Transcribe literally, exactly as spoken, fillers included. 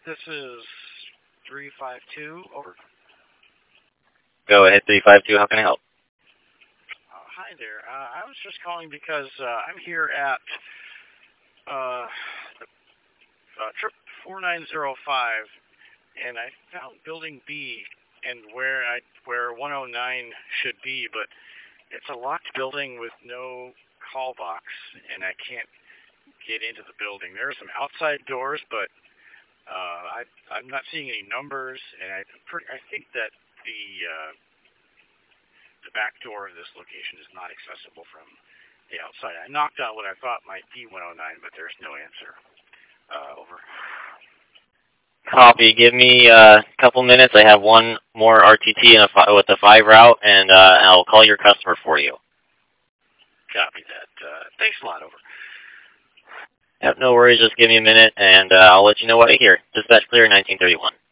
This is three five two, over. Go ahead, three five two, how can I help? Uh, hi there. Uh, I was just calling because uh, I'm here at uh, uh, trip four nine zero five, and I found building B and where I where one oh nine should be, but it's a locked building with no call box, and I can't get into the building. There are some outside doors, but uh, I, I'm not seeing any numbers, and I, pretty, I think that the uh, the back door of this location is not accessible from the outside. I knocked on what I thought might be one oh nine, but there's no answer. Uh, over. Copy. Give me uh, a couple minutes. I have one more R T T in a fi with a five route, and uh, I'll call your customer for you. Copy that. Uh, thanks a lot, over. Yep, no worries. Just give me a minute, and uh, I'll let you know what I hear. Dispatch clear, nineteen thirty-one.